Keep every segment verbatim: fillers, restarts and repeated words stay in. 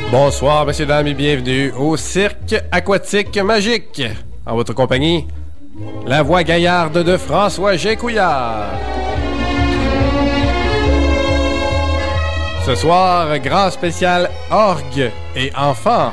Bonsoir, messieurs, dames, et bienvenue au Cirque Aquatique Magique. En votre compagnie, la voix gaillarde de François Gécouillard. Ce soir, grand spécial orgue et enfants.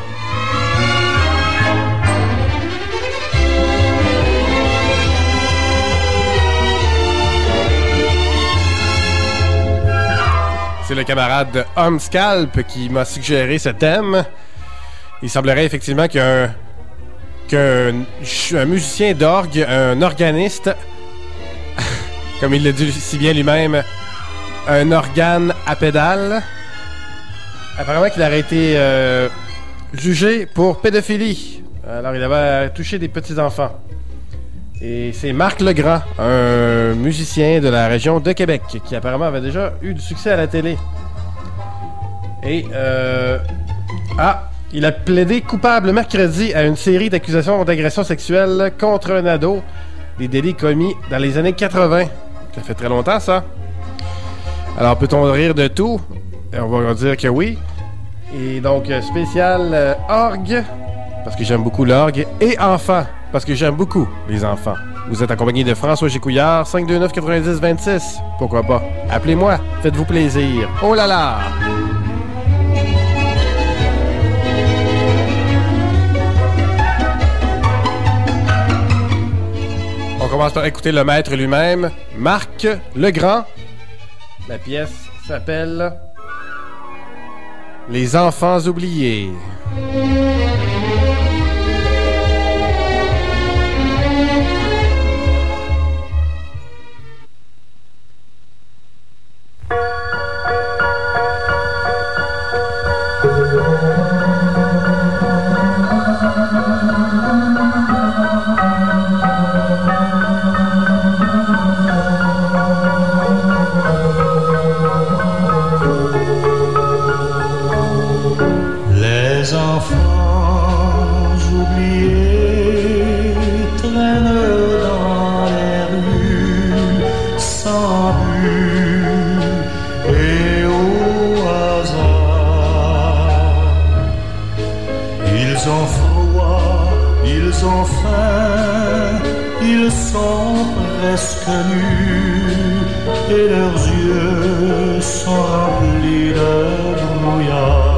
C'est le camarade Homme Scalp qui m'a suggéré ce thème. Il semblerait effectivement qu'un, qu'un un musicien d'orgue, un organiste, comme il le dit si bien lui-même, un organe à pédale, apparemment qu'il aurait été euh, jugé pour pédophilie. Alors il avait touché des petits-enfants. Et c'est Marc Legrand, un musicien de la région de Québec, qui apparemment avait déjà eu du succès à la télé. Et, euh... Ah! Il a plaidé coupable mercredi à une série d'accusations d'agression sexuelle contre un ado, des délits commis dans les années quatre-vingts. Ça fait très longtemps, ça. Alors, peut-on rire de tout? Et on va dire que oui. Et donc, spécial euh, orgue, parce que j'aime beaucoup l'orgue, et enfant, parce que j'aime beaucoup les enfants. Vous êtes accompagné de François Gécouillard, cinq deux neuf quatre-vingt-dix vingt-six. Pourquoi pas? Appelez-moi, faites-vous plaisir. Oh là là! On commence par écouter le maître lui-même, Marc Legrand. La pièce s'appelle Les enfants oubliés. Les enfants oubliés traînent dans les rues sans but et au hasard. Ils ont froid, ils ont faim, ils sont presque nus et leurs yeux sont remplis de brouillard.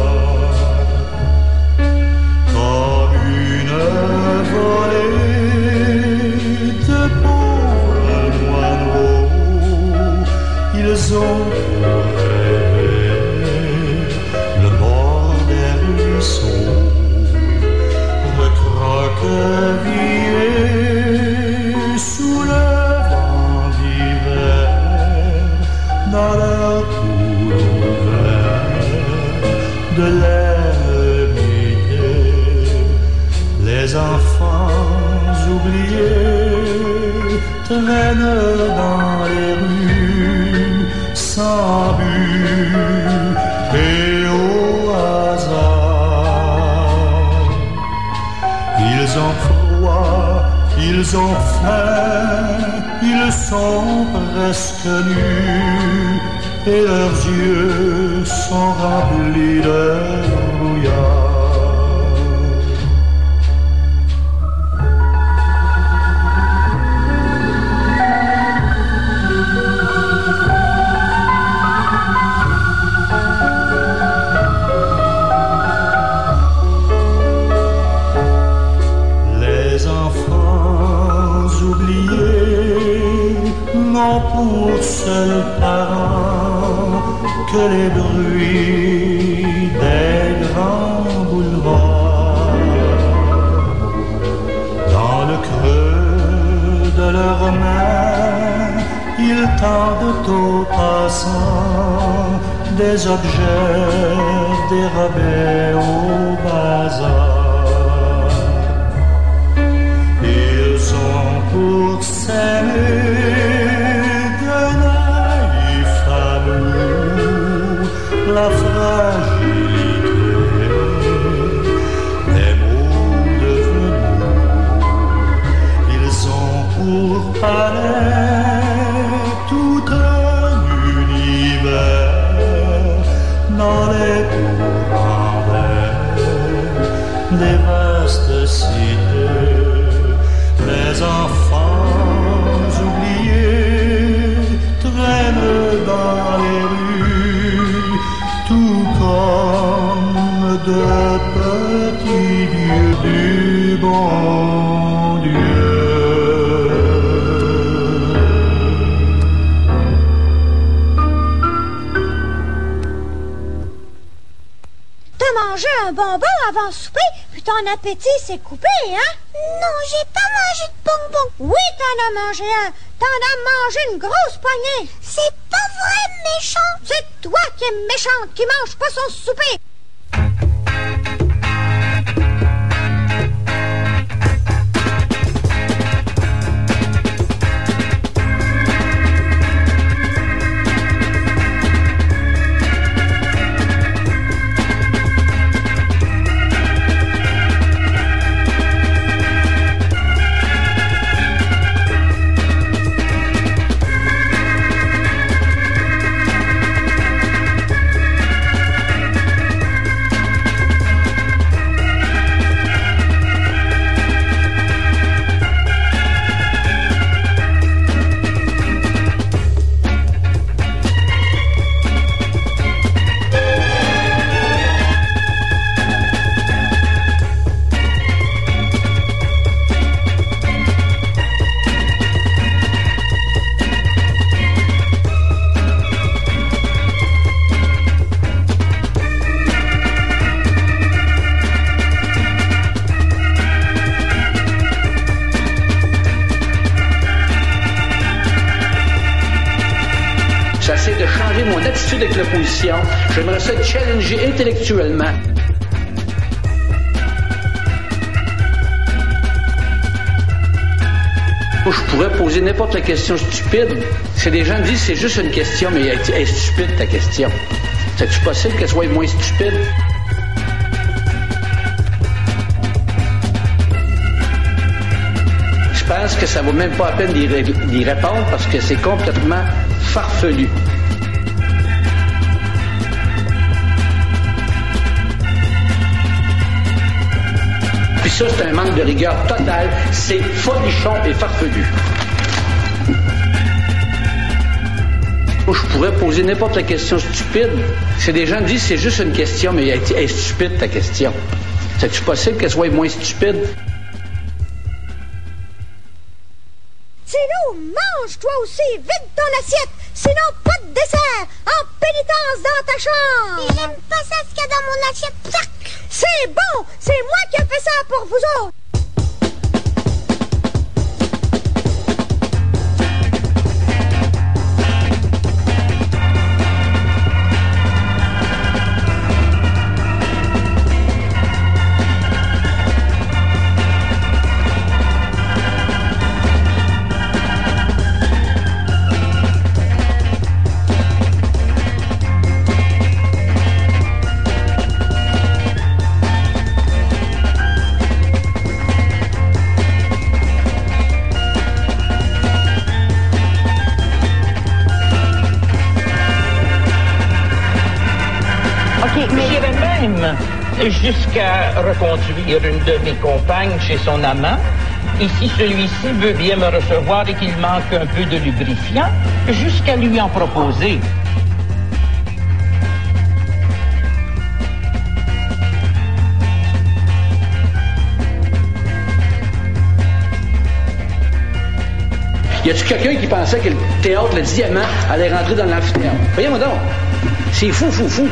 Ils ont rêvé le bord des ruisseaux, recroquevillés sous le vent d'hiver, dans leur cour ouverte de l'amitié. Les enfants oubliés traînent dans les rues sans but et au hasard. Ils ont froid, ils ont faim, ils sont presque nus et leurs yeux sont remplis de brouillard. Pour seul parent que les bruits des grands boulevards. Dans le creux de leurs mains, ils tendent aux passants des objets dérobés au bazar. Ils ont pour s'aimer la fragilité des mots devenus. Ils ont pour palais tout un univers dans les courants des vastes cités, les enfants oubliés traînent dans les rues, tout comme de petits dieux du bon Dieu. T'as mangé un bonbon avant le souper, puis ton appétit s'est coupé, hein? Non, j'ai pas mangé de bonbon. Oui, t'en as mangé un. T'en as mangé une grosse poignée. C'est pas vrai, méchant. C'est toi qui es méchante, qui mange pas son souper. J'essaie de changer mon attitude avec l'opposition. J'aimerais ça être challengé intellectuellement. Je pourrais poser n'importe quelle question stupide. Si des gens disent c'est juste une question, mais elle est stupide ta question. C'est-tu possible qu'elle soit moins stupide? Je pense que ça vaut même pas la peine d'y, ré- d'y répondre parce que c'est complètement farfelu. Puis ça, c'est un manque de rigueur total. C'est folichon et farfelu. Je pourrais poser n'importe quelle question stupide. Si des gens disent c'est juste une question, mais elle est stupide ta question. C'est-tu possible qu'elle soit moins stupide? Sinon, mange toi aussi, vide ton assiette. Sinon, pas de dessert. En pénitence dans ta chambre. Mais j'aime pas ça ce qu'il y a dans mon assiette. C'est bon. C'est moi qui ai fait ça pour vous autres. Jusqu'à reconduire une de mes compagnes chez son amant. Et si celui-ci veut bien me recevoir et qu'il manque un peu de lubrifiant, jusqu'à lui en proposer. Y a-tu quelqu'un qui pensait que le théâtre, le diamant, allait rentrer dans l'amphithéâtre? Voyons donc. C'est fou, fou, fou.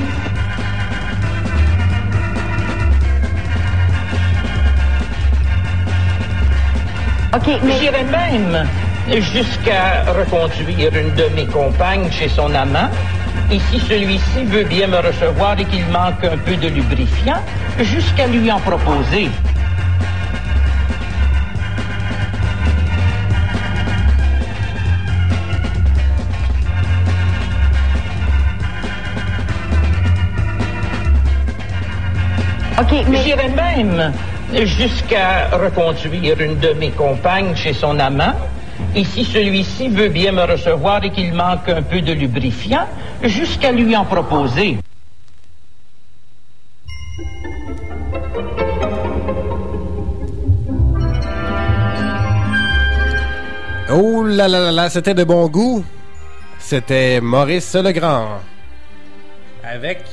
OK, mais j'irais même jusqu'à reconduire une de mes compagnes chez son amant. Et si celui-ci veut bien me recevoir et qu'il manque un peu de lubrifiant, jusqu'à lui en proposer. OK, mais j'irais même jusqu'à reconduire une de mes compagnes chez son amant. Et si celui-ci veut bien me recevoir et qu'il manque un peu de lubrifiant, jusqu'à lui en proposer. Oh là là là là, c'était de bon goût. C'était Maurice Legrand. Avec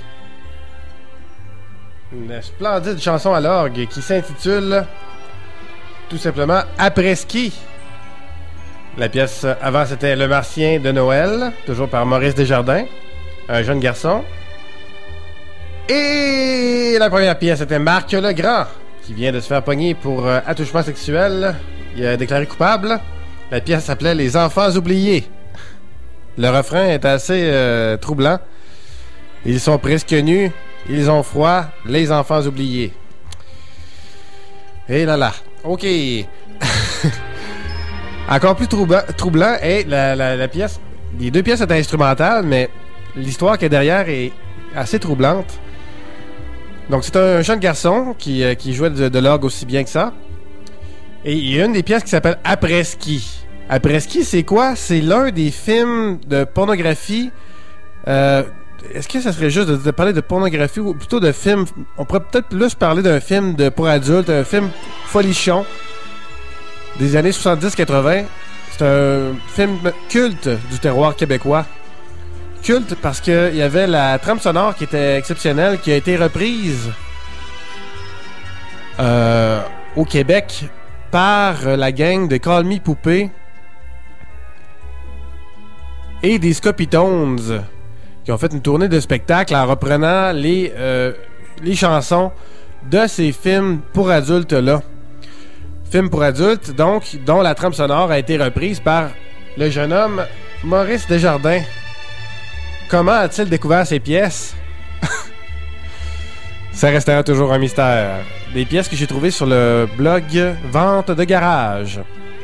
une splendide chanson à l'orgue qui s'intitule tout simplement Après ski. La pièce avant, c'était Le Martien de Noël, toujours par Maurice Desjardins, un jeune garçon. Et la première pièce, c'était Marc Legrand, qui vient de se faire pogner pour euh, attouchement sexuel. Il a déclaré coupable. La pièce s'appelait Les Enfants oubliés. Le refrain est assez euh, troublant. Ils sont presque nus, ils ont froid, les enfants oubliés. Et là là. OK. Encore plus troublant, troublant est la, la, la pièce. Les deux pièces sont instrumentales, mais l'histoire qui est derrière est assez troublante. Donc, c'est un jeune garçon qui, euh, qui jouait de, de l'orgue aussi bien que ça. Et il y a une des pièces qui s'appelle Après ski. Après ski, c'est quoi? C'est l'un des films de pornographie. Euh, est-ce que ça serait juste de, de parler de pornographie ou plutôt de film? On pourrait peut-être plus parler d'un film de pour adultes, un film folichon des années soixante-dix quatre-vingt. C'est un film culte du terroir québécois. Culte parce qu'il y avait la trame sonore qui était exceptionnelle, qui a été reprise euh, au Québec par la gang de Call Me Poupée et des Scopitones, qui ont fait une tournée de spectacle en reprenant les, euh, les chansons de ces films pour adultes-là. Films pour adultes, donc, dont la trame sonore a été reprise par le jeune homme Maurice Desjardins. Comment a-t-il découvert ces pièces? Ça restera toujours un mystère. Des pièces que j'ai trouvées sur le blog Vente de Garage.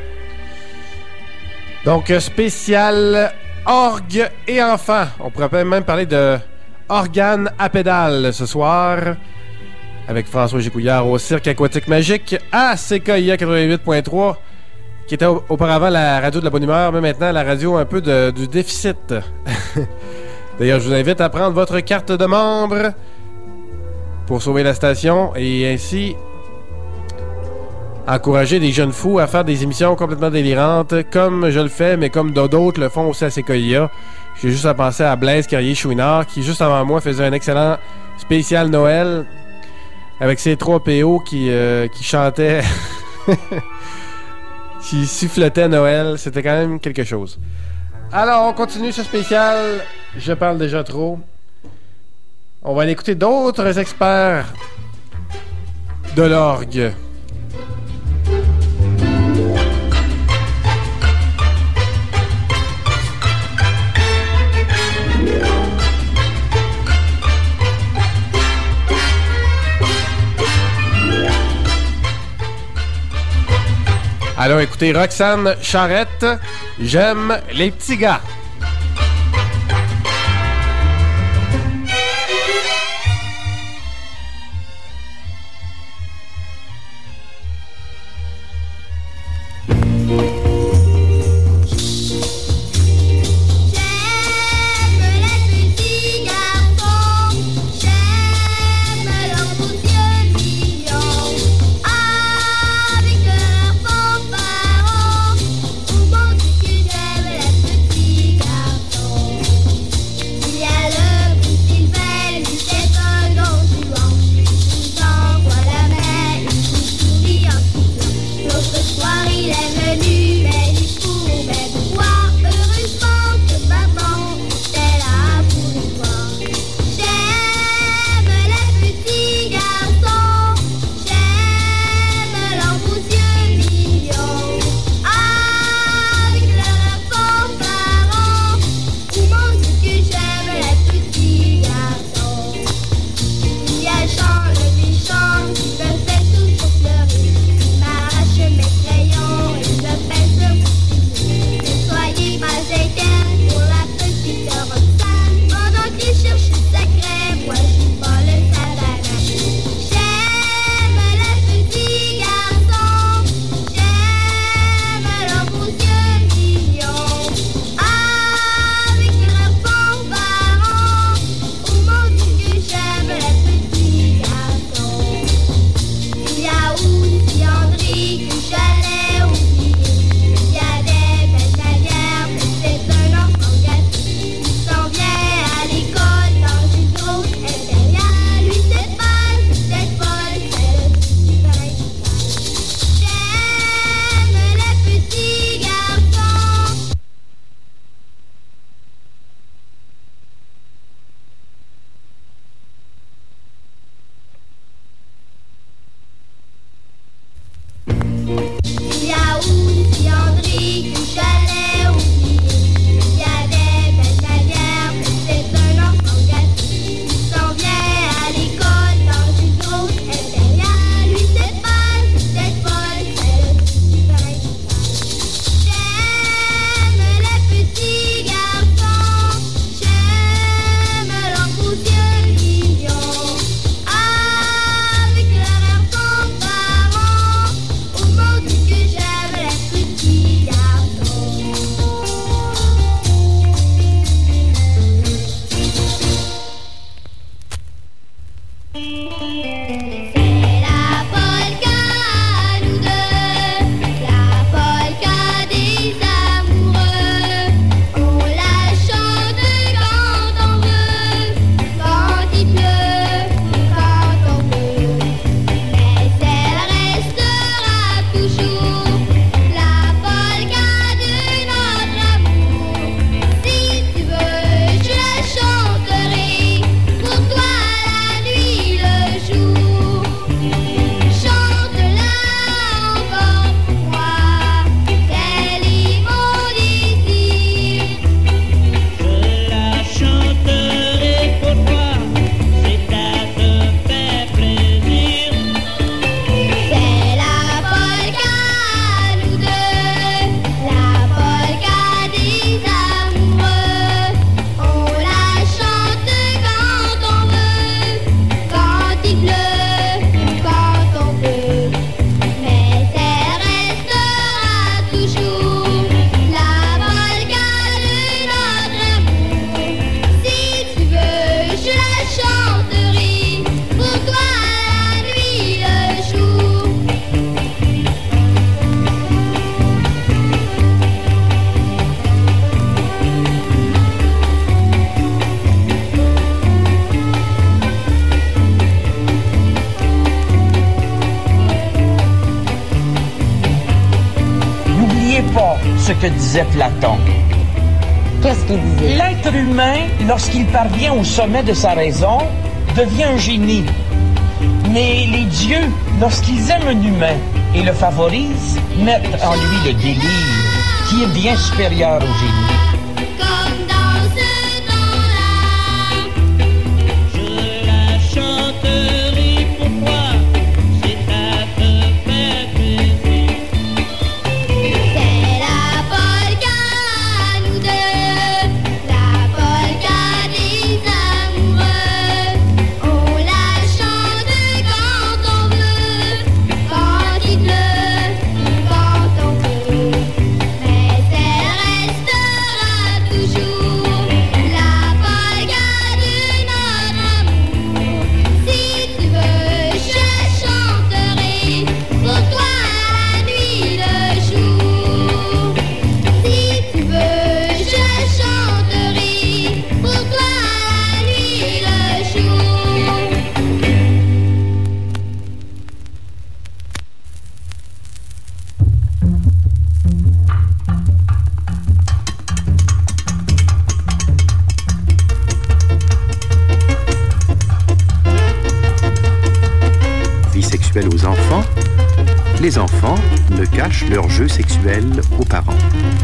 Donc, spécial orgue et enfants. On pourrait même parler de organe à pédale ce soir. Avec François Gicouillard au Cirque Aquatique Magique à C K I A quatre-vingt-huit point trois, qui était auparavant la radio de la bonne humeur, mais maintenant la radio un peu de, du déficit. D'ailleurs, je vous invite à prendre votre carte de membre pour sauver la station et ainsi encourager des jeunes fous à faire des émissions complètement délirantes, comme je le fais, mais comme d'autres le font aussi à C K I A. J'ai juste à penser à Blaise Carrier-Chouinard, qui juste avant moi faisait un excellent spécial Noël avec ses trois P O qui, euh, qui chantaient, qui sifflotaient Noël. C'était quand même quelque chose. Alors, on continue ce spécial. Je parle déjà trop. On va aller écouter d'autres experts de l'orgue. Allons écouter Roxane Charrette. J'aime les petits gars. Avec leurs fanfarons, au bon Dieu que j'aime la petite ce que disait Platon. Qu'est-ce qu'il disait? L'être humain, lorsqu'il parvient au sommet de sa raison, devient un génie. Mais les dieux, lorsqu'ils aiment un humain et le favorisent, mettent en lui le délire, qui est bien supérieur au génie. Comme dans ce temps-là, je la chanterai pour toi, c'est à te faire plaisir. C'est la polka à nous deux, la polka des amoureux. On la chante quand on veut, quand il pleut, ou quand on veut. Mais elle restera toujours la polka de notre amour. Si tu veux, je chanterai pour toi la nuit, le jour. Si tu veux, je chanterai pour toi la nuit, le jour. Vie sexuelle aux enfants, les enfants ne cachent leur jeu sexuel aux parents.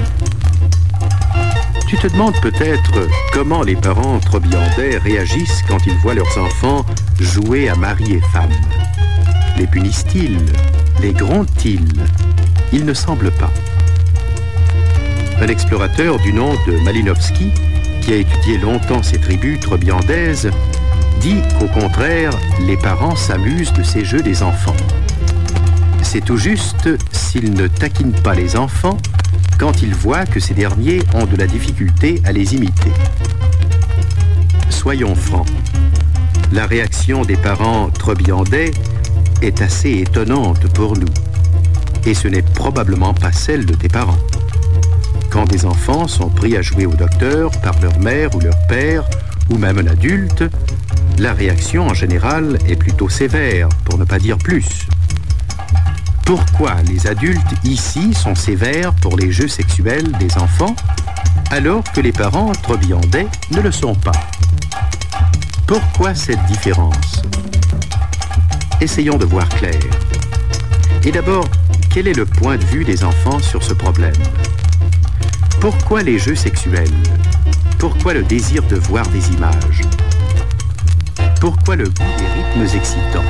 Tu te demandes peut-être comment les parents trobiandais réagissent quand ils voient leurs enfants jouer à mari et femme. Les punissent-ils? Les grondent-ils? Il ne semble pas. Un explorateur du nom de Malinowski, qui a étudié longtemps ces tribus trobiandaises, dit qu'au contraire, les parents s'amusent de ces jeux des enfants. C'est tout juste s'ils ne taquinent pas les enfants quand ils voient que ces derniers ont de la difficulté à les imiter. Soyons francs, la réaction des parents trobiandais est assez étonnante pour nous, et ce n'est probablement pas celle de tes parents. Quand des enfants sont pris à jouer au docteur par leur mère ou leur père, ou même un adulte, la réaction en général est plutôt sévère, pour ne pas dire plus. Pourquoi les adultes ici sont sévères pour les jeux sexuels des enfants, alors que les parents trobiandais ne le sont pas? Pourquoi cette différence? Essayons de voir clair. Et d'abord, quel est le point de vue des enfants sur ce problème? Pourquoi les jeux sexuels? Pourquoi le désir de voir des images? Pourquoi le goût des rythmes excitants?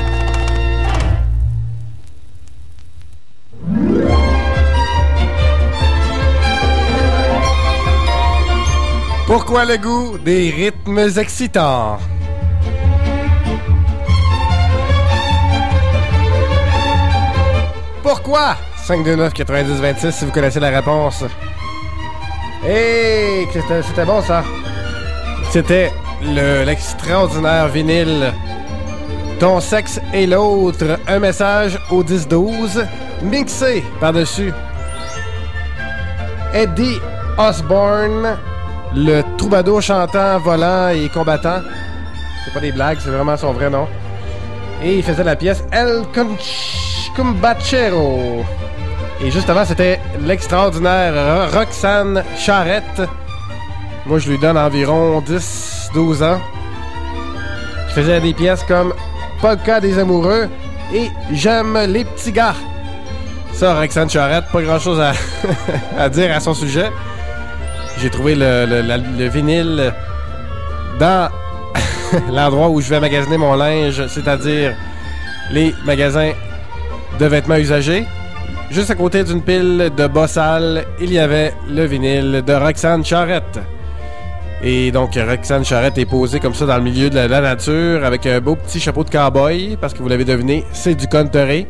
Pourquoi le goût des rythmes excitants? Pourquoi? cinq deux neuf quatre-vingt-dix vingt-six si vous connaissez la réponse. Hey, c'était, c'était bon ça. C'était le, l'extraordinaire vinyle Ton sexe et l'autre, un message au dix douze, mixé par-dessus Eddie Osborne, le troubadour chantant, volant et combattant. C'est pas des blagues, c'est vraiment son vrai nom. Et il faisait la pièce El Cumbachero. Et juste avant, c'était l'extraordinaire Roxane Charrette. Moi, je lui donne environ dix douze ans. Qui faisait des pièces comme Polka des amoureux et J'aime les petits gars. Ça, Roxane Charrette, pas grand-chose à, à dire à son sujet. J'ai trouvé le, le, la, le vinyle dans l'endroit où je vais magasiner mon linge, c'est-à-dire les magasins de vêtements usagés. Juste à côté d'une pile de bas sales, il y avait le vinyle de Roxane Charrette. Et donc, Roxane Charrette est posée comme ça dans le milieu de la, de la nature avec un beau petit chapeau de cow-boy, parce que vous l'avez deviné, c'est du country.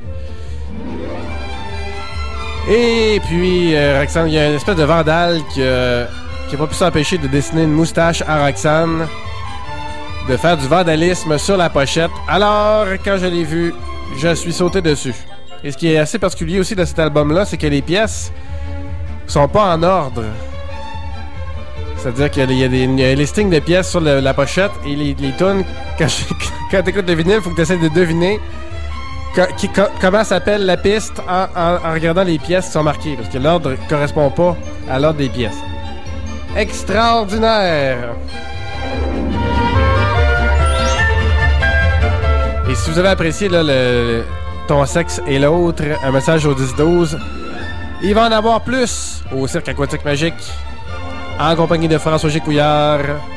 Et puis, euh, Roxane, il y a une espèce de vandale qui n'a euh, pas pu s'empêcher de dessiner une moustache à Roxane, de faire du vandalisme sur la pochette. Alors, quand je l'ai vu, je suis sauté dessus. Et ce qui est assez particulier aussi de cet album-là, c'est que les pièces sont pas en ordre. C'est-à-dire qu'il y a, des, il y a un listing de pièces sur le, la pochette et les, les tunes, quand, quand tu écoutes le vinyle, il faut que tu essaies de deviner co- qui, co- comment s'appelle la piste en, en, en regardant les pièces qui sont marquées, parce que l'ordre correspond pas à l'ordre des pièces. Extraordinaire! Et si vous avez apprécié là, le, ton sexe et l'autre, un message au dix douze, il va en avoir plus au Cirque Aquatique Magique, en compagnie de François Gécouillard.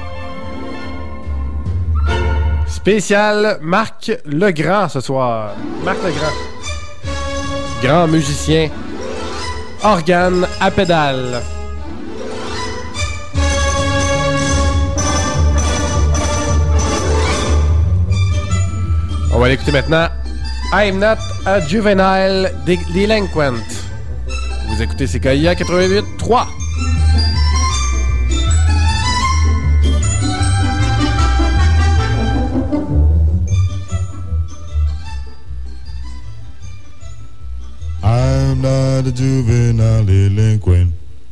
Spécial Marc Legrand ce soir. Marc Legrand. Grand musicien. Organe à pédale. On va l'écouter maintenant. I'm not a juvenile de- delinquent. Vous écoutez C K I A quatre-vingt-huit trois. I'm not a juvenile delinquent.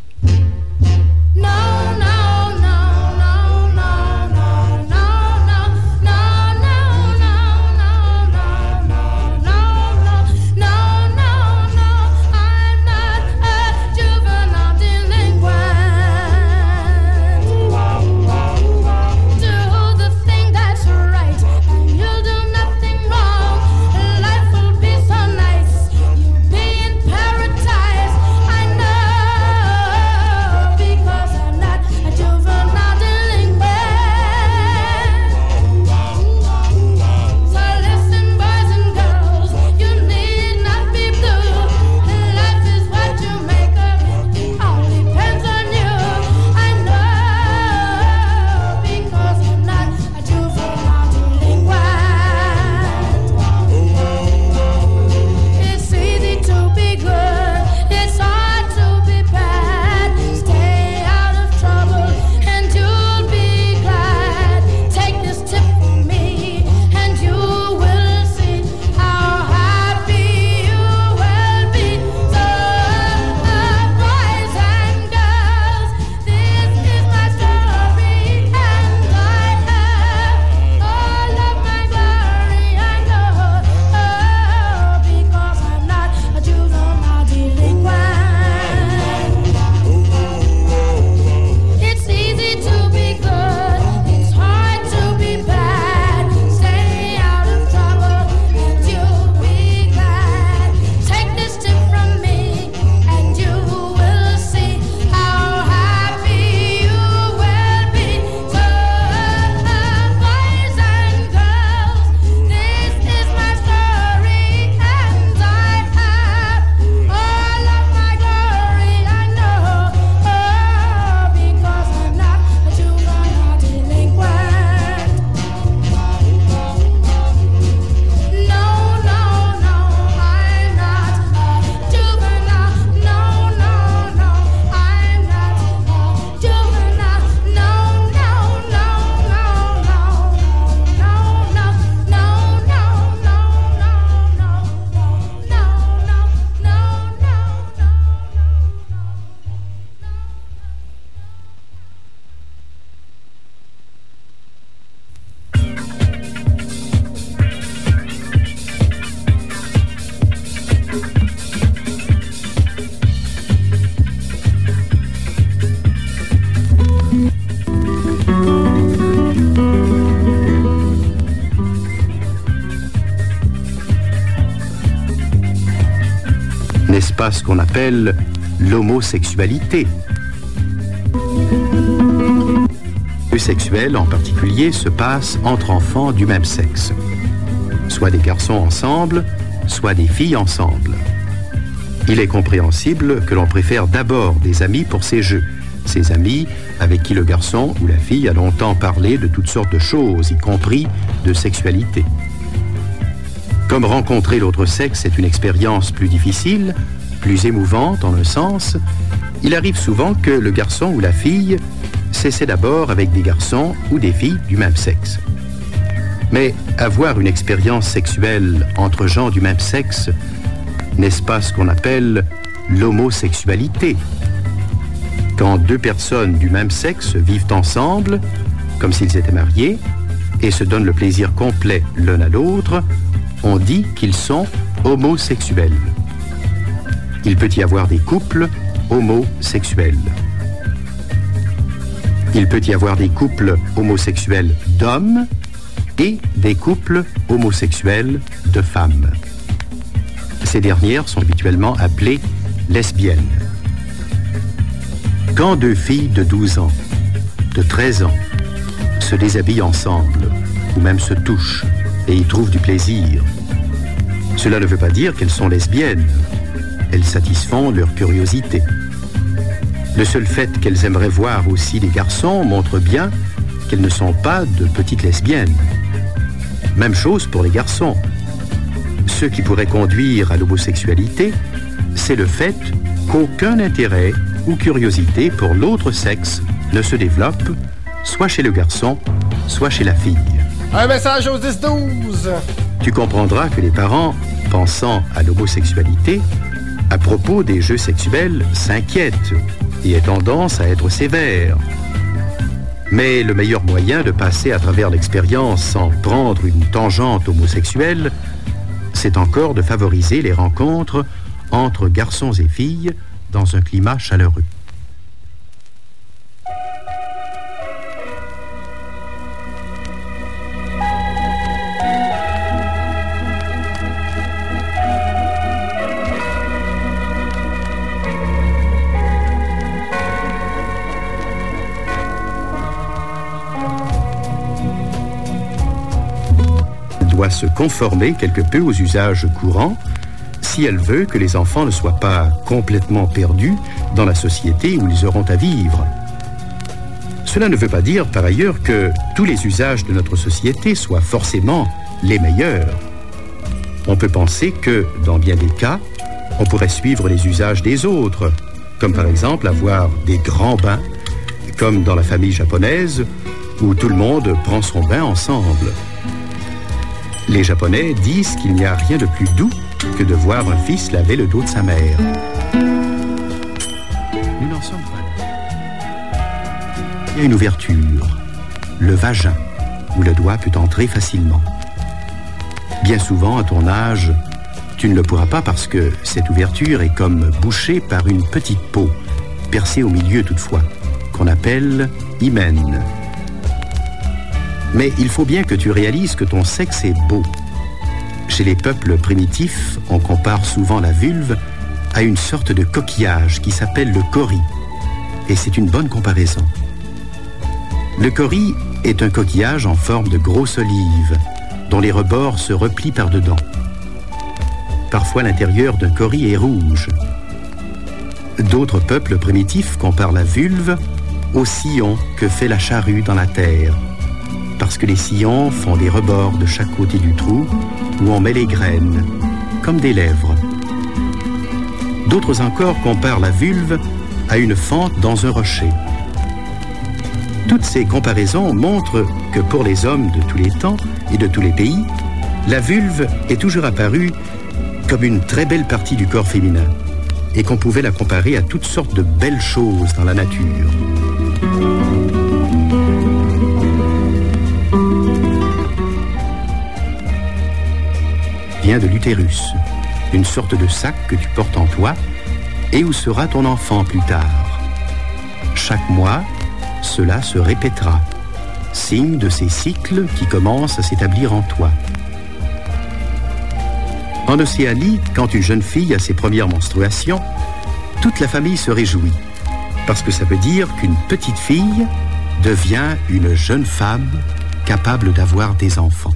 N'est-ce pas ce qu'on appelle l'homosexualité? Le sexuel, en particulier, se passe entre enfants du même sexe. Soit des garçons ensemble, soit des filles ensemble. Il est compréhensible que l'on préfère d'abord des amis pour ces jeux. Ces amis avec qui le garçon ou la fille a longtemps parlé de toutes sortes de choses, y compris de sexualité. Comme rencontrer l'autre sexe est une expérience plus difficile, plus émouvante en un sens, il arrive souvent que le garçon ou la fille s'essaie d'abord avec des garçons ou des filles du même sexe. Mais avoir une expérience sexuelle entre gens du même sexe, n'est-ce pas ce qu'on appelle l'homosexualité? Quand deux personnes du même sexe vivent ensemble, comme s'ils étaient mariés, et se donnent le plaisir complet l'un à l'autre, on dit qu'ils sont homosexuels. Il peut y avoir des couples homosexuels. Il peut y avoir des couples homosexuels d'hommes et des couples homosexuels de femmes. Ces dernières sont habituellement appelées lesbiennes. Quand deux filles de douze ans, de treize ans, se déshabillent ensemble, ou même se touchent, et y trouvent du plaisir, cela ne veut pas dire qu'elles sont lesbiennes. Elles satisfont leur curiosité. Le seul fait qu'elles aimeraient voir aussi les garçons montre bien qu'elles ne sont pas de petites lesbiennes. Même chose pour les garçons. Ce qui pourrait conduire à l'homosexualité, c'est le fait qu'aucun intérêt ou curiosité pour l'autre sexe ne se développe, soit chez le garçon, soit chez la fille. Un message aux dix douze! Tu comprendras que les parents, pensant à l'homosexualité, à propos des jeux sexuels, s'inquiètent et aient tendance à être sévères. Mais le meilleur moyen de passer à travers l'expérience sans prendre une tangente homosexuelle, c'est encore de favoriser les rencontres entre garçons et filles dans un climat chaleureux. Doit se conformer quelque peu aux usages courants si elle veut que les enfants ne soient pas complètement perdus dans la société où ils auront à vivre. Cela ne veut pas dire par ailleurs que tous les usages de notre société soient forcément les meilleurs. On peut penser que, dans bien des cas, on pourrait suivre les usages des autres, comme par exemple avoir des grands bains, comme dans la famille japonaise, où tout le monde prend son bain ensemble. Les Japonais disent qu'il n'y a rien de plus doux que de voir un fils laver le dos de sa mère. Nous n'en sommes pas là. Il y a une ouverture, le vagin, où le doigt peut entrer facilement. Bien souvent, à ton âge, tu ne le pourras pas parce que cette ouverture est comme bouchée par une petite peau, percée au milieu toutefois, qu'on appelle hymen. Mais il faut bien que tu réalises que ton sexe est beau. Chez les peuples primitifs, on compare souvent la vulve à une sorte de coquillage qui s'appelle le cori. Et c'est une bonne comparaison. Le cori est un coquillage en forme de grosse olive, dont les rebords se replient par dedans. Parfois, l'intérieur d'un cori est rouge. D'autres peuples primitifs comparent la vulve au sillon que fait la charrue dans la terre, parce que les sillons font des rebords de chaque côté du trou où on met les graines, comme des lèvres. D'autres encore comparent la vulve à une fente dans un rocher. Toutes ces comparaisons montrent que pour les hommes de tous les temps et de tous les pays, la vulve est toujours apparue comme une très belle partie du corps féminin et qu'on pouvait la comparer à toutes sortes de belles choses dans la nature. Vient de l'utérus, une sorte de sac que tu portes en toi et où sera ton enfant plus tard. Chaque mois, cela se répétera, signe de ces cycles qui commencent à s'établir en toi. En Océanie, quand une jeune fille a ses premières menstruations, toute la famille se réjouit, parce que ça veut dire qu'une petite fille devient une jeune femme capable d'avoir des enfants.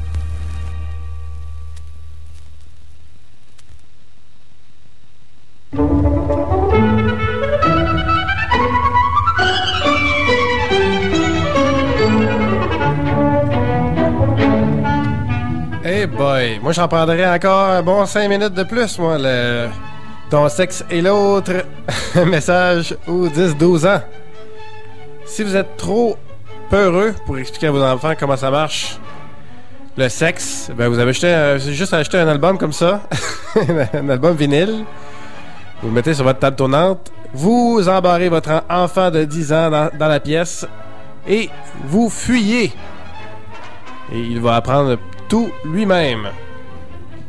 Hey boy, moi j'en prendrais encore un bon cinq minutes de plus, moi, le... Ton sexe et l'autre. Message aux dix douze ans. Si vous êtes trop peureux pour expliquer à vos enfants comment ça marche, le sexe, ben vous avez acheté un, juste acheté un album comme ça, un album vinyle, vous le mettez sur votre table tournante, vous embarrez votre enfant de dix ans dans, dans la pièce et vous fuyez. Et il va apprendre tout lui-même.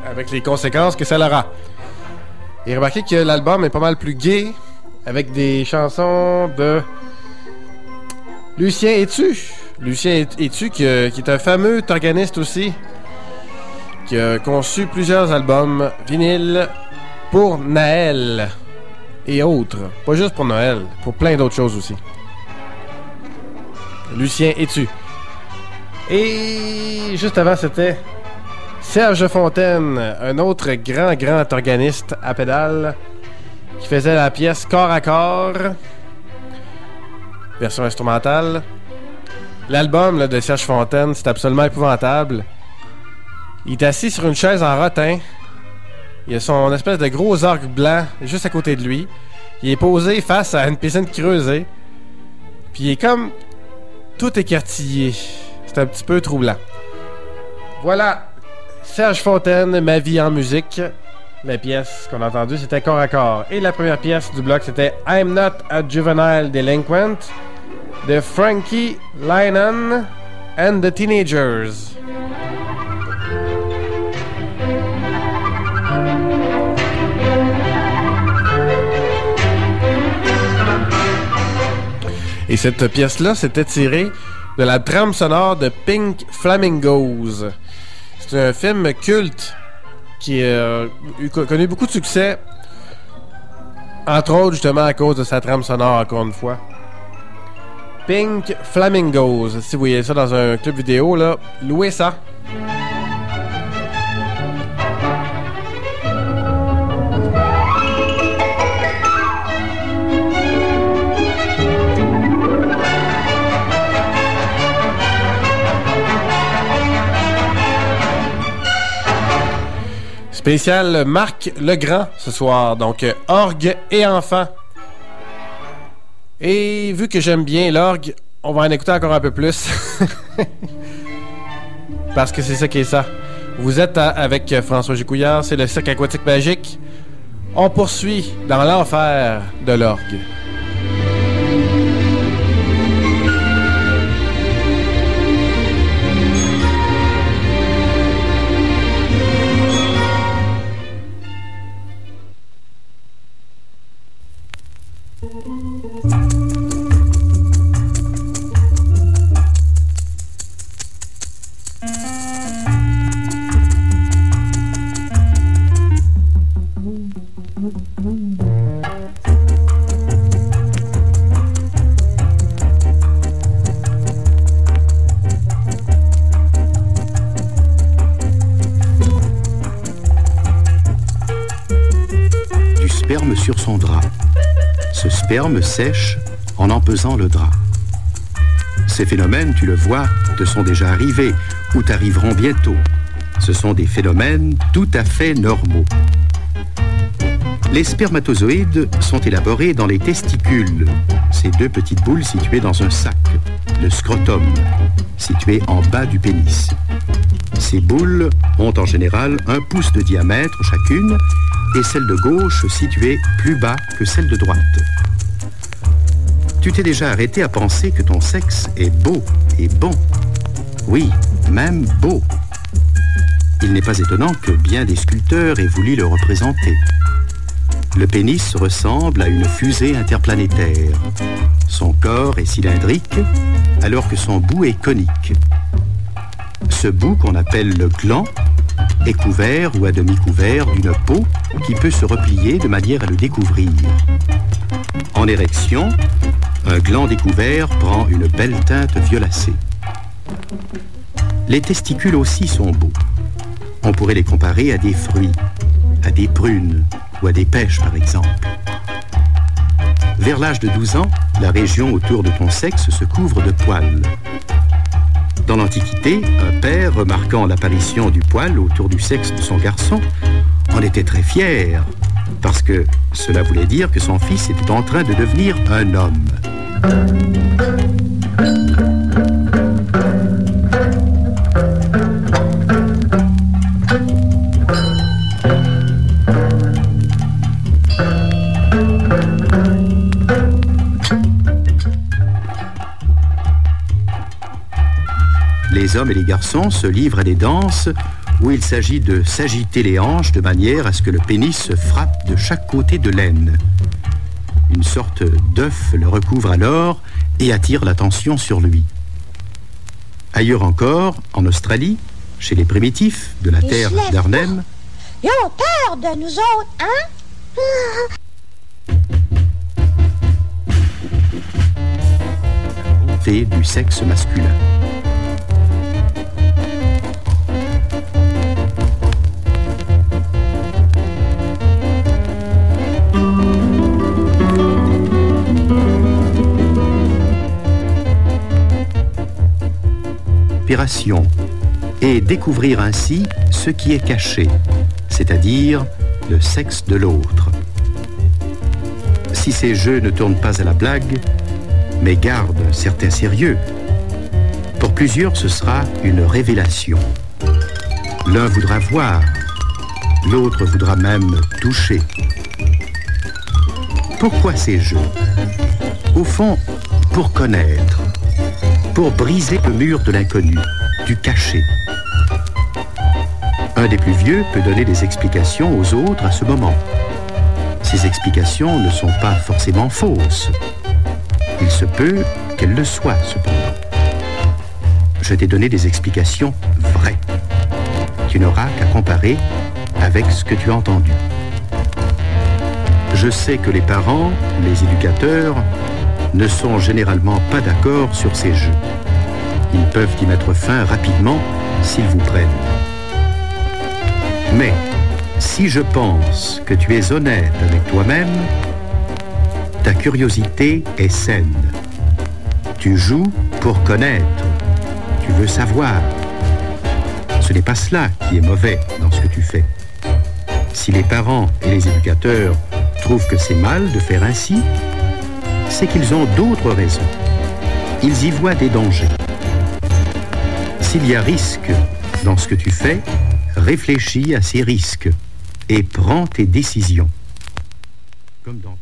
avec les conséquences que ça aura. Et remarquez que l'album est pas mal plus gai, avec des chansons de Lucien Etu. Lucien Etu, qui, qui est un fameux organiste aussi, qui a conçu plusieurs albums vinyles pour Noël et autres. Pas juste pour Noël, pour plein d'autres choses aussi. Lucien Etu. Et juste avant, c'était Serge Fontaine, un autre grand, grand organiste à pédale, qui faisait la pièce Corps à corps, version instrumentale. L'album là, de Serge Fontaine, c'est absolument épouvantable. Il est assis sur une chaise en rotin. Il a son espèce de gros orgue blanc juste à côté de lui. Il est posé face à une piscine creusée. Puis il est comme tout écartillé. C'est un petit peu troublant. Voilà, Serge Fontaine, Ma vie en musique. La pièce qu'on a entendue, c'était Corps à corps. Et la première pièce du bloc, c'était I'm Not a Juvenile Delinquent de Frankie Lynott and the Teenagers. Et cette pièce-là, c'était tirée de la trame sonore de Pink Flamingos. C'est un film culte qui a connu beaucoup de succès, entre autres justement à cause de sa trame sonore, encore une fois. Pink Flamingos, si vous voyez ça dans un club vidéo, là, louez ça. Spécial Marc Legrand ce soir, donc euh, orgue et enfant. Et vu que j'aime bien l'orgue, on va en écouter encore un peu plus. Parce que c'est ça qui est ça. Vous êtes à, avec François Gicouillard, c'est le Cirque aquatique magique. On poursuit dans l'enfer de l'orgue. Sur son drap. Ce sperme sèche en en pesant le drap. Ces phénomènes, tu le vois, te sont déjà arrivés ou t'arriveront bientôt. Ce sont des phénomènes tout à fait normaux. Les spermatozoïdes sont élaborés dans les testicules, ces deux petites boules situées dans un sac, le scrotum, situé en bas du pénis. Ces boules ont en général un pouce de diamètre chacune, et celle de gauche située plus bas que celle de droite. Tu t'es déjà arrêté à penser que ton sexe est beau et bon. Oui, même beau. Il n'est pas étonnant que bien des sculpteurs aient voulu le représenter. Le pénis ressemble à une fusée interplanétaire. Son corps est cylindrique, alors que son bout est conique. Ce bout, qu'on appelle le gland, est couvert ou à demi couvert d'une peau qui peut se replier de manière à le découvrir. En érection, un gland découvert prend une belle teinte violacée. Les testicules aussi sont beaux. On pourrait les comparer à des fruits, à des prunes ou à des pêches par exemple. Vers l'âge de douze ans, la région autour de ton sexe se couvre de poils. Dans l'Antiquité, un père, remarquant l'apparition du poil autour du sexe de son garçon, en était très fier, parce que cela voulait dire que son fils était en train de devenir un homme. Les hommes et les garçons se livrent à des danses où il s'agit de s'agiter les hanches de manière à ce que le pénis se frappe de chaque côté de l'aine. Une sorte d'œuf le recouvre alors et attire l'attention sur lui. Ailleurs encore, en Australie, chez les primitifs de la Ils terre se lèvent d'Arnhem, Ils ont peur de nous autres, hein? et du sexe masculin. Opération et découvrir ainsi ce qui est caché, c'est-à-dire le sexe de l'autre. Si ces jeux ne tournent pas à la blague, mais gardent un certain sérieux, pour plusieurs ce sera une révélation. L'un voudra voir, l'autre voudra même toucher. Pourquoi ces jeux? Au fond, pour connaître, pour briser le mur de l'inconnu, du caché. Un des plus vieux peut donner des explications aux autres à ce moment. Ces explications ne sont pas forcément fausses. Il se peut qu'elles le soient, cependant. Je t'ai donné des explications vraies. Tu n'auras qu'à comparer avec ce que tu as entendu. Je sais que les parents, les éducateurs, ne sont généralement pas d'accord sur ces jeux. Ils peuvent y mettre fin rapidement s'ils vous prennent. Mais si je pense que tu es honnête avec toi-même, ta curiosité est saine. Tu joues pour connaître. Tu veux savoir. Ce n'est pas cela qui est mauvais dans ce que tu fais. Si les parents et les éducateurs trouvent que c'est mal de faire ainsi, c'est qu'ils ont d'autres raisons. Ils y voient des dangers. S'il y a risque dans ce que tu fais, réfléchis à ces risques et prends tes décisions. Comme dans...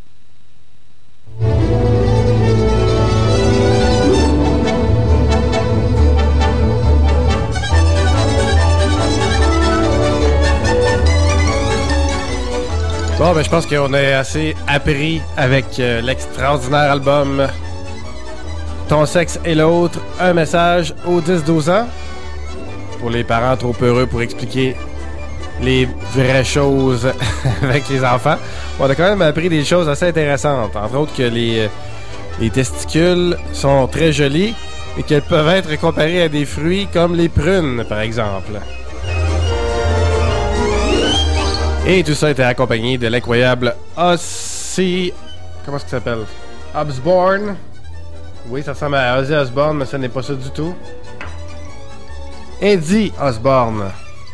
Bon, ben je pense qu'on a assez appris avec euh, l'extraordinaire album Ton sexe et l'autre, un message aux dix douze ans. Pour les parents trop heureux pour expliquer les vraies choses avec les enfants. On a quand même appris des choses assez intéressantes. Entre autres que les, les testicules sont très jolis et qu'elles peuvent être comparées à des fruits comme les prunes, par exemple. Et tout ça était accompagné de l'incroyable Ozzy... Comment est-ce qu'il s'appelle? Osbourne. Oui, ça ressemble à Ozzy Osbourne, mais ce n'est pas ça du tout. Eddie Osbourne.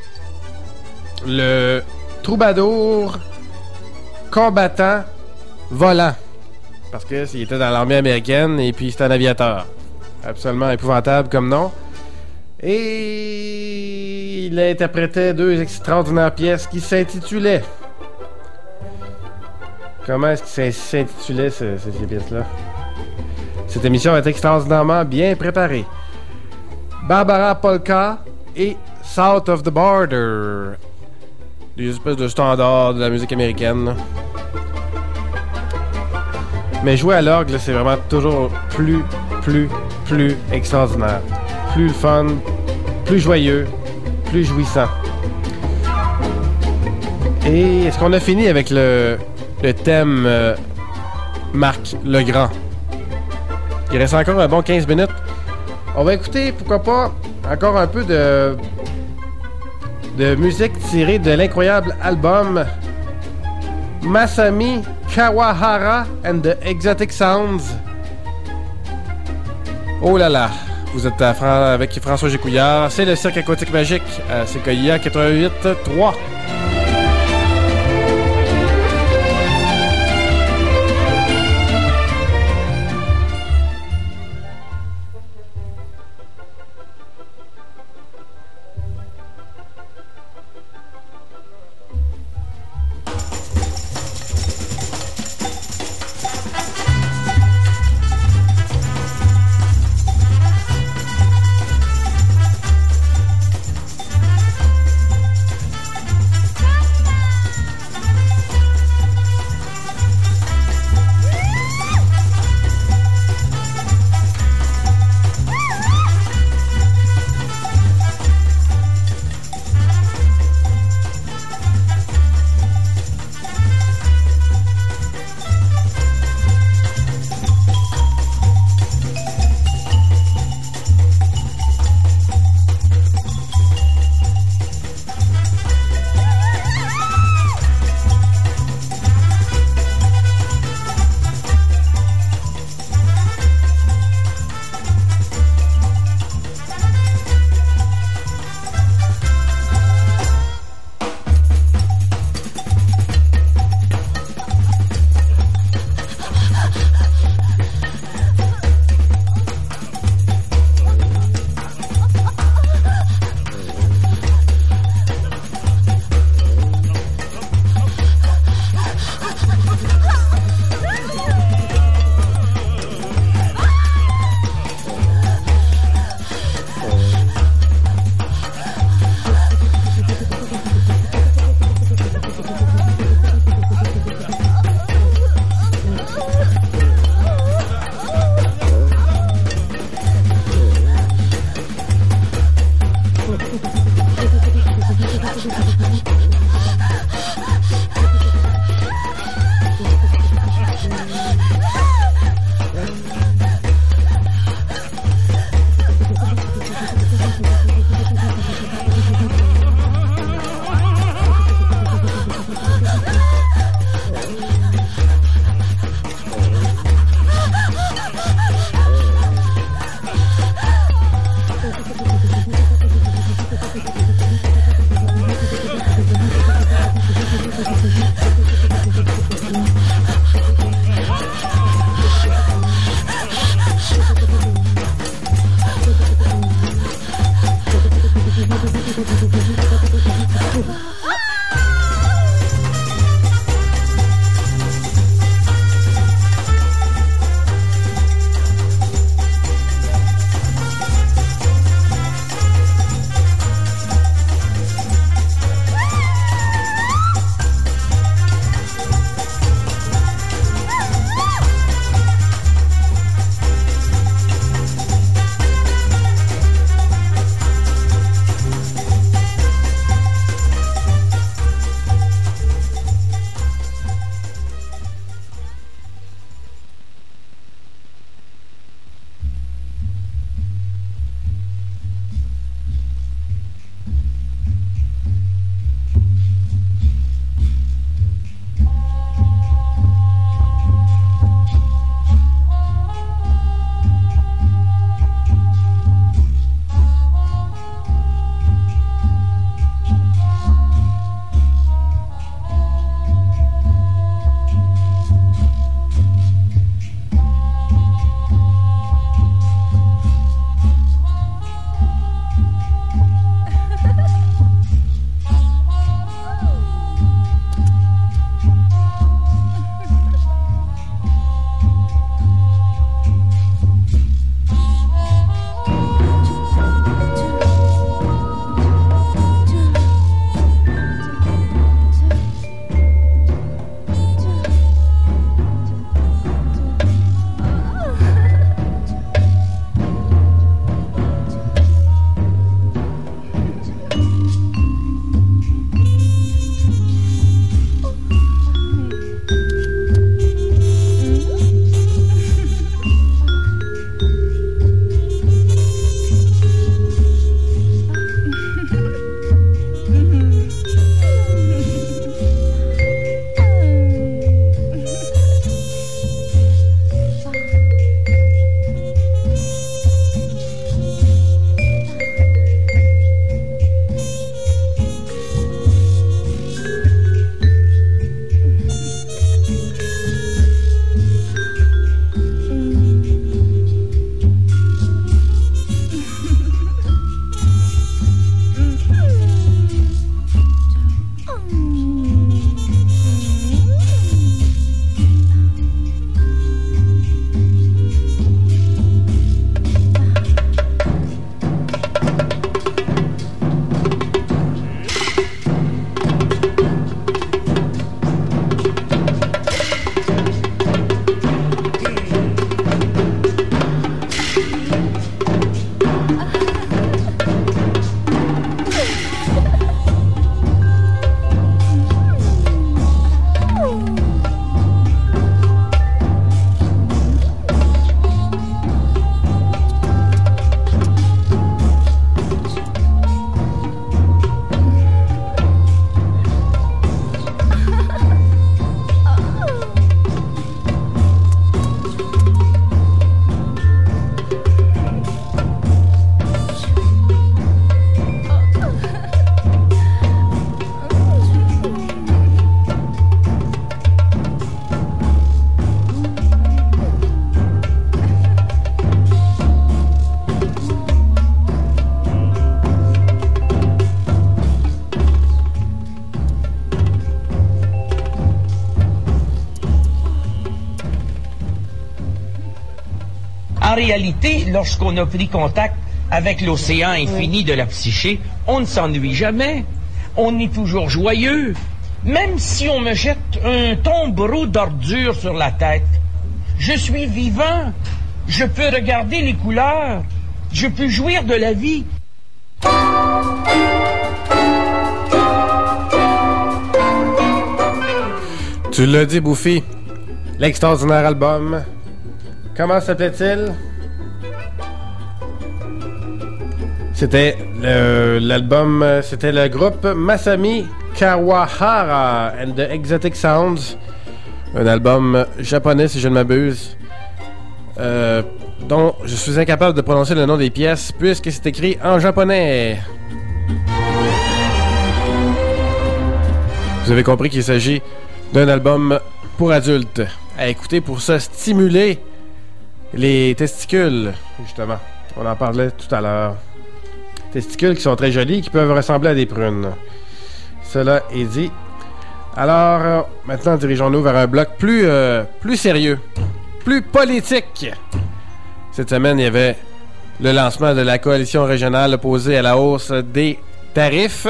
Le troubadour combattant volant. Parce que il était dans l'armée américaine et puis c'était un aviateur. Absolument épouvantable comme nom. Et il interprétait deux extraordinaires pièces qui s'intitulaient... Comment est-ce que s'intitulait ce, ces pièces-là? Cette émission est extraordinairement bien préparée. Barbara Polka et South of the Border. Des espèces de standards de la musique américaine. Mais jouer à l'orgue, c'est vraiment toujours plus, plus, plus extraordinaire. Plus fun, plus joyeux, plus jouissant. Et est-ce qu'on a fini avec le, le thème euh, Marc Legrand? Il reste encore un bon quinze minutes. On va écouter, pourquoi pas, encore un peu de, de musique tirée de l'incroyable album Masami Kawahara and the Exotic Sounds. Oh là là! Vous êtes à Fran- avec François Gécouillard. C'est le Cirque Aquatique Magique à Sequoia quatre-vingt-huit trois. En réalité, lorsqu'on a pris contact avec l'océan infini de la psyché, on ne s'ennuie jamais. On est toujours joyeux. Même si on me jette un tombereau d'ordures sur la tête, je suis vivant. Je peux regarder les couleurs. Je peux jouir de la vie. Tu l'as dit, Bouffi. L'extraordinaire album. Comment s'appelait-il? C'était le, l'album, c'était le groupe Masami Kawahara and the Exotic Sounds. Un album japonais, si je ne m'abuse. Euh, dont je suis incapable de prononcer le nom des pièces puisque c'est écrit en japonais. Vous avez compris qu'il s'agit d'un album pour adultes à écouter pour se stimuler les testicules, justement. On en parlait tout à l'heure. testicules qui sont très jolis et qui peuvent ressembler à des prunes. Cela est dit. Alors, euh, maintenant, dirigeons-nous vers un bloc plus, euh, plus sérieux, plus politique. Cette semaine, il y avait le lancement de la coalition régionale opposée à la hausse des tarifs.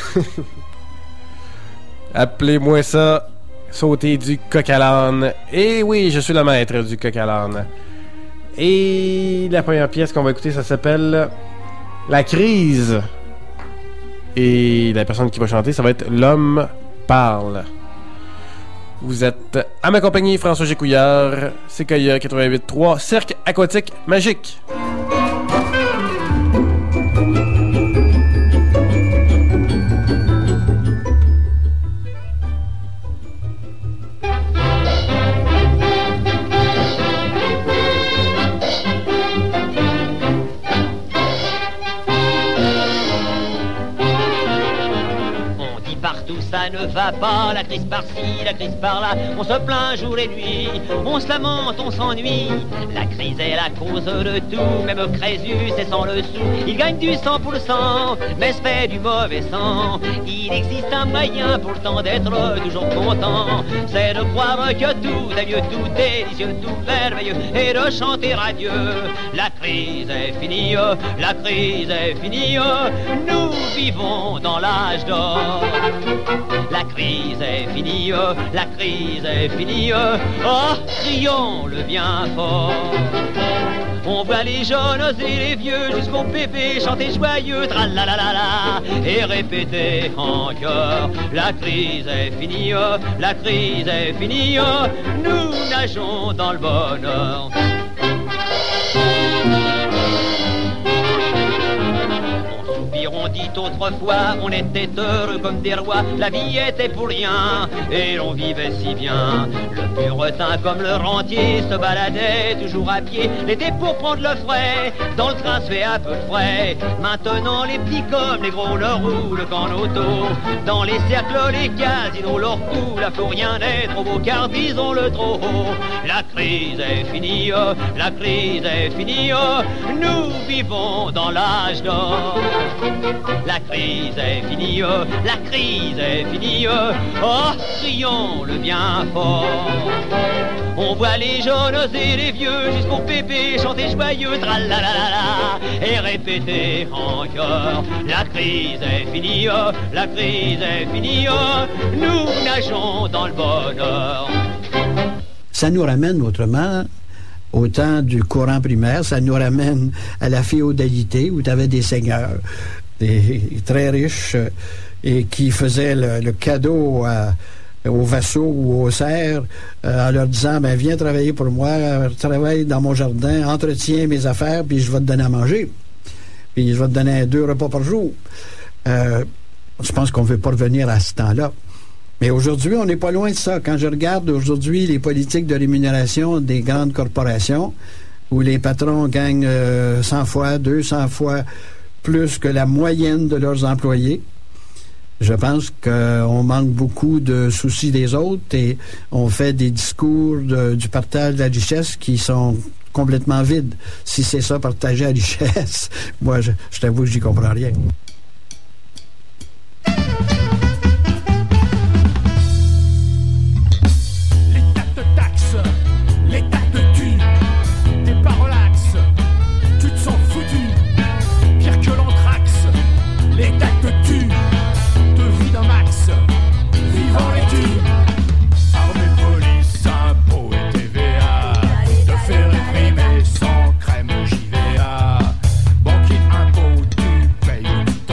Appelez-moi ça sauter du coq à l'âne. Et oui, je suis le maître du coq à l'âne. Et la première pièce qu'on va écouter, ça s'appelle La crise. Et la personne qui va chanter, ça va être L'homme parle. Vous êtes à ma compagnie, François Gécouillard, Séquoia quatre-vingt-huit trois, Cirque aquatique magique. Ça ne va pas, la crise par-ci, la crise par-là. On se plaint jour et nuit, on se lamente, on s'ennuie. La crise est la cause de tout, même Crésus c'est sans le sou. Il gagne du cent pour cent, mais se fait du mauvais sang. Il existe un moyen pour le temps d'être toujours content. C'est de croire que tout est mieux, tout délicieux, tout merveilleux, et de chanter à Dieu. La crise est finie, la crise est finie. Nous vivons dans l'âge d'or. La crise est finie, la crise est finie. Oh, crions le bien fort. On voit les jeunes et les vieux jusqu'au bébé chanter joyeux, tralalalala, et répéter en chœur. La crise est finie, la crise est finie. Nous nageons dans le bonheur. On dit autrefois, on était heureux comme des rois, la vie était pour rien, et l'on vivait si bien. Le puretin comme le rentier se baladait toujours à pied, l'été pour prendre le frais, dans le train se fait un peu de frais. Maintenant les petits comme les gros leur roulent qu'en auto, dans les cercles, les casinos leur coulent, à faut rien n'est trop beau car disons-le trop haut. La crise est finie, la crise est finie, nous vivons dans l'âge d'or. La crise est finie, la crise est finie. Oh, crions le bien fort. On voit les jeunes et les vieux jusqu'au pépé chanter joyeux, tralalalala, et répéter en chœur. La crise est finie, la crise est finie. Nous nageons dans le bonheur. Ça nous ramène autrement au temps du courant primaire, ça nous ramène à la féodalité où tu avais des seigneurs des, très riches euh, et qui faisaient le, le cadeau à, aux vassaux ou aux serfs euh, en leur disant ben viens travailler pour moi, travaille dans mon jardin, entretiens mes affaires puis je vais te donner à manger, puis je vais te donner deux repas par jour. Euh, je pense qu'on ne veut pas revenir à ce temps-là. Mais aujourd'hui, on n'est pas loin de ça. Quand je regarde aujourd'hui les politiques de rémunération des grandes corporations, où les patrons gagnent euh, cent fois, deux cents fois plus que la moyenne de leurs employés, je pense qu'on manque beaucoup de soucis des autres et on fait des discours de, du partage de la richesse qui sont complètement vides. Si c'est ça, partager la richesse, moi, je, je t'avoue que j'y comprends rien. Banquier, impôt, tu payes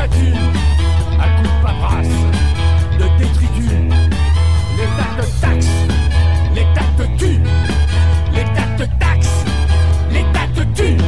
statut à coups de paperasse, de détritus. L'État te taxe, l'État te tue, l'État te taxe, l'État te tue.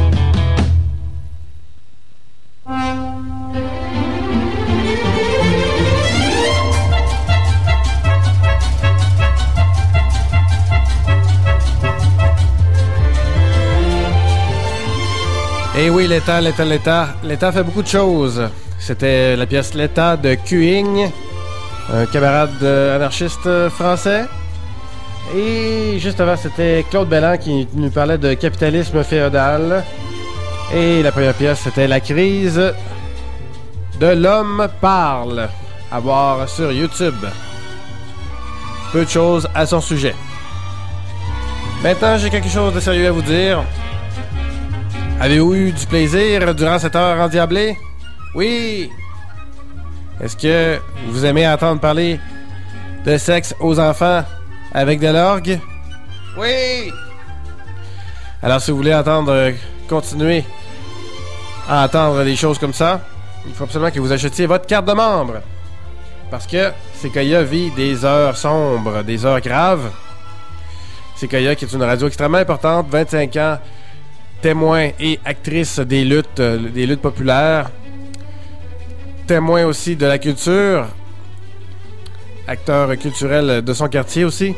Eh oui, l'État, l'État, l'État. L'État fait beaucoup de choses. C'était la pièce L'État de Cuing, un camarade anarchiste français. Et juste avant, c'était Claude Belland qui nous parlait de capitalisme féodal. Et la première pièce, c'était La crise de l'homme parle, à voir sur YouTube. Peu de choses à son sujet. Maintenant, j'ai quelque chose de sérieux à vous dire. Avez-vous eu du plaisir durant cette heure endiablée? Oui! Est-ce que vous aimez entendre parler de sexe aux enfants avec de l'orgue? Oui! Alors, si vous voulez entendre, euh, continuer à entendre des choses comme ça, il faut absolument que vous achetiez votre carte de membre. Parce que Sequoia vit des heures sombres, des heures graves. Sequoia, qui est une radio extrêmement importante, vingt-cinq ans, témoin et actrice des luttes, euh, des luttes populaires, témoin aussi de la culture, acteur culturel de son quartier aussi.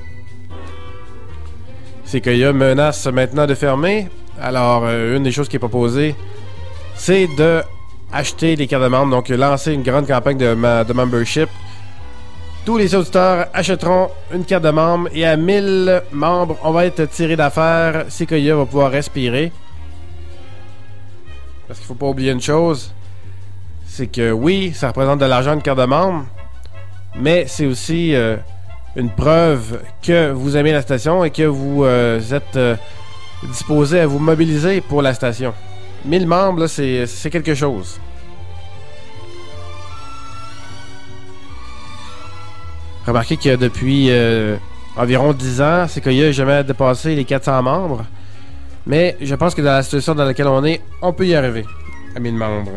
Sequoia menace maintenant de fermer. Alors, euh, une des choses qui est proposée, c'est de acheter les cartes de membres, donc lancer une grande campagne de, ma- de membership. Tous les auditeurs achèteront une carte de membre et à mille membres, on va être tiré d'affaire. Sequoia va pouvoir respirer. Parce qu'il faut pas oublier une chose, c'est que oui, ça représente de l'argent une carte de membre, mais c'est aussi euh, une preuve que vous aimez la station et que vous euh, êtes euh, disposé à vous mobiliser pour la station. mille membres, là, c'est, c'est quelque chose. Remarquez que depuis euh, environ dix ans, Sequoia n'a jamais dépassé les quatre cents membres. Mais je pense que dans la situation dans laquelle on est, on peut y arriver à mille membres.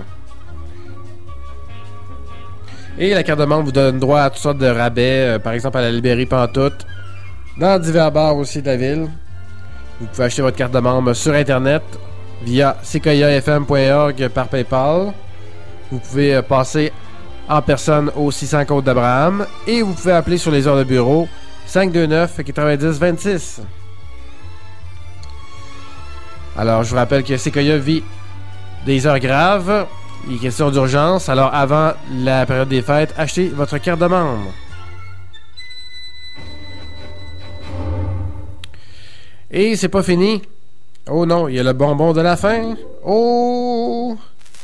Et la carte de membre vous donne droit à toutes sortes de rabais, euh, par exemple à la librairie Pantoute, dans divers bars aussi de la ville. Vous pouvez acheter votre carte de membre sur Internet via sequoia f m point org par PayPal. Vous pouvez euh, passer en personne au six cents Côte d'Abraham et vous pouvez appeler sur les heures de bureau cinq deux neuf quatre-vingt-dix vingt-six. Alors, je vous rappelle que Sequoia vit des heures graves. Il est question d'urgence. Alors, avant la période des fêtes, achetez votre carte de membre. Et c'est pas fini. Oh non, il y a le bonbon de la fin. Oh!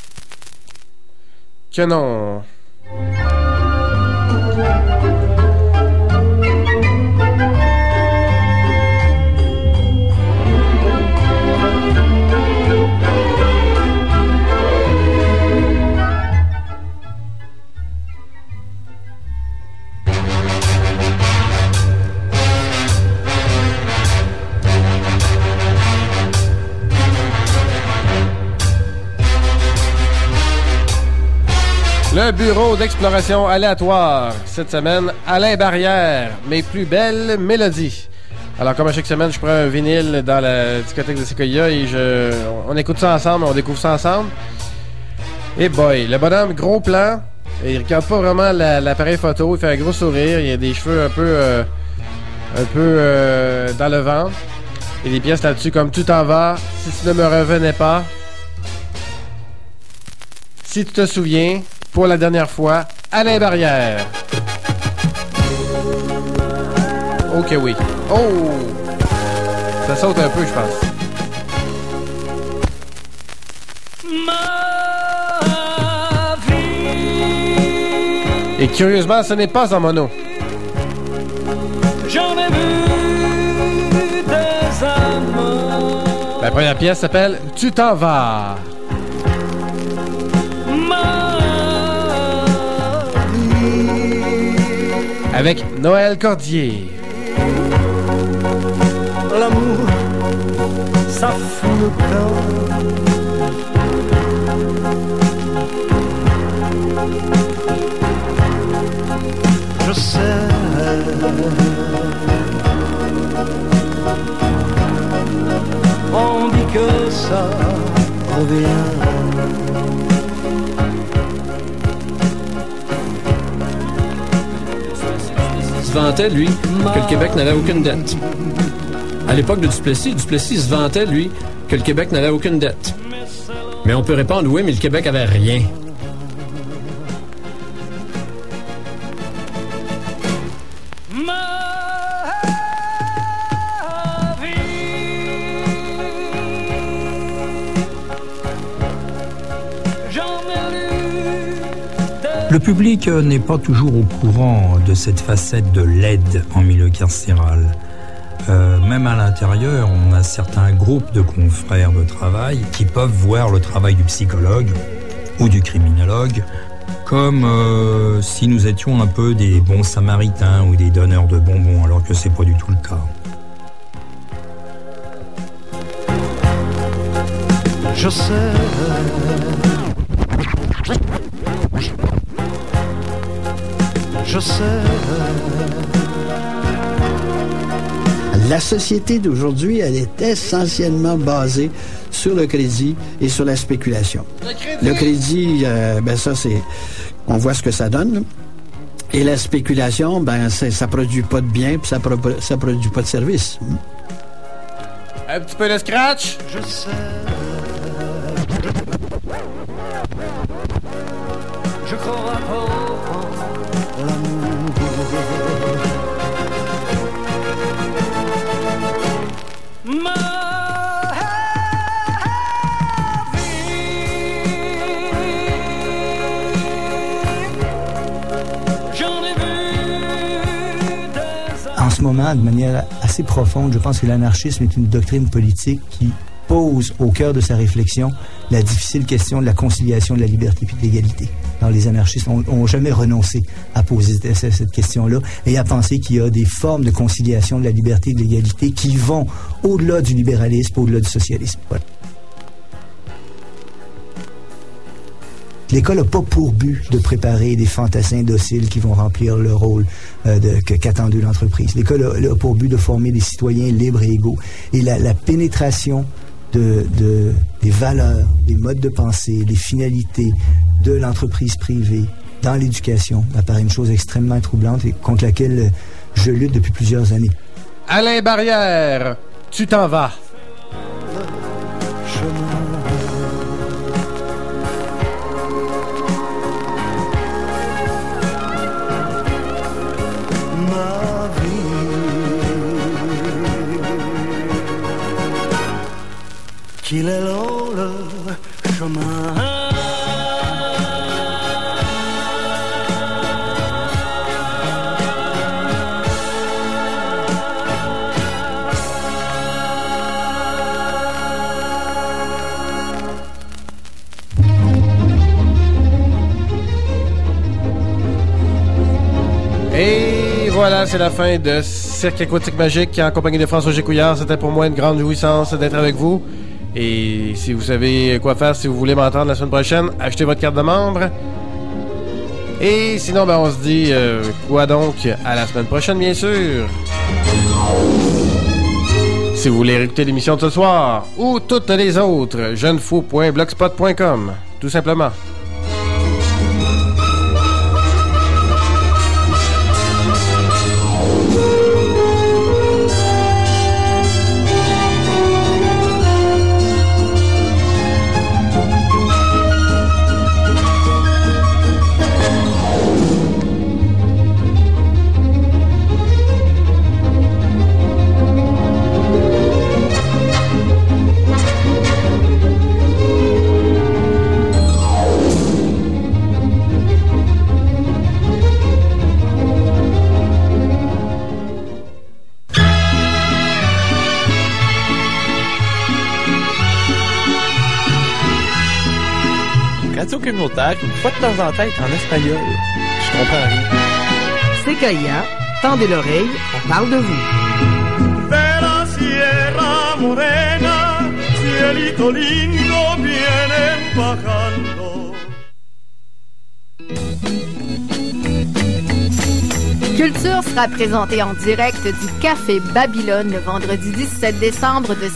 Que non! Le bureau d'exploration aléatoire. Cette semaine, Alain Barrière, mes plus belles mélodies. Alors, comme à chaque semaine, je prends un vinyle dans la discothèque de Sequoia et je, on écoute ça ensemble, on découvre ça ensemble. Et boy, le bonhomme, gros plan. Et il regarde pas vraiment la, l'appareil photo, il fait un gros sourire, il a des cheveux un peu, euh, un peu euh, dans le vent. Et des pièces là-dessus comme Tout en va, Si tu ne me revenais pas, Si tu te souviens, Pour la dernière fois, Alain Barrière. Ok, oui. Oh! Ça saute un peu, je pense. Ma vie. Et curieusement, ce n'est pas en mono. J'en ai vu des amants. La première pièce s'appelle Tu t'en vas. Avec Noël Cordier. L'amour, ça fout le camp. Je sais. On dit que ça revient. Se vantait, lui, que le Québec n'avait aucune dette. À l'époque de Duplessis, Duplessis se vantait, lui, que le Québec n'avait aucune dette. Mais on peut répondre, oui, mais le Québec avait rien. Le public n'est pas toujours au courant de cette facette de l'aide en milieu carcéral. Euh, même à l'intérieur, on a certains groupes de confrères de travail qui peuvent voir le travail du psychologue ou du criminologue comme euh, si nous étions un peu des bons samaritains ou des donneurs de bonbons, alors que c'est pas du tout le cas. Je sais. Je sais. La société d'aujourd'hui, elle est essentiellement basée sur le crédit et sur la spéculation. Le crédit, le crédit euh, ben ça, c'est... On voit ce que ça donne, là. Et la spéculation, ben c'est, ça produit pas de biens, puis ça, pro- ça produit pas de services. Un petit peu de scratch? Je sais. Je crois pas l'amour. Ma En ce moment, de manière assez profonde, je pense que l'anarchisme est une doctrine politique qui pose au cœur de sa réflexion la difficile question de la conciliation de la liberté et de l'égalité. Alors, les anarchistes n'ont jamais renoncé à poser cette question-là et à penser qu'il y a des formes de conciliation de la liberté et de l'égalité qui vont au-delà du libéralisme, au-delà du socialisme. Voilà. L'école n'a pas pour but de préparer des fantassins dociles qui vont remplir le rôle euh, de, que, qu'attendait l'entreprise. L'école a, a pour but de former des citoyens libres et égaux. Et la, la pénétration de, de, des valeurs, des modes de pensée, des finalités de l'entreprise privée dans l'éducation apparaît une chose extrêmement troublante et contre laquelle je lutte depuis plusieurs années. Alain Barrière, tu t'en vas. Qu'il est long le chemin. Et voilà, c'est la fin de Cirque Aquatique Magique en compagnie de François-Roger Couillard. C'était pour moi une grande jouissance d'être avec vous. Et si vous savez quoi faire, si vous voulez m'entendre la semaine prochaine, achetez votre carte de membre. Et sinon, ben, on se dit euh, quoi donc à la semaine prochaine, bien sûr. Si vous voulez réécouter l'émission de ce soir ou toutes les autres, jeunefou point blogspot point com, tout simplement. Radio communautaire, une fois de temps en temps, en espagnol. Je comprends rien. C'est Gaïa, tendez l'oreille, on parle de vous. De la Sierra Morena, cielito lindo vienen bajando. Culture sera présenté en direct du Café Babylone le vendredi dix-sept décembre de